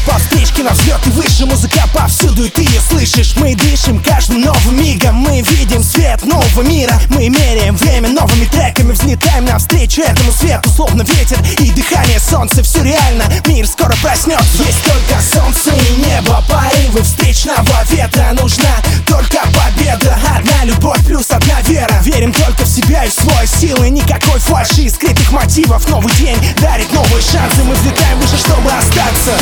по встречке на взлет и выше. Музыка повсюду, и ты ее слышишь. Мы дышим каждым новым мигом, мы видим свет нового мира. Мы меряем время новыми треками, взлетаем навстречу этому свету, словно ветер и дыхание солнца. Все реально, мир скоро проснется. Есть только солнце и небо, порывы встречного ветра. Нужна только победа, одна любовь плюс одна вера. Верим только в себя и в свои силы, никакой фальши и скрытых мотивов. Новый день дарит новые шансы, мы взлетаем выше, чтобы остаться.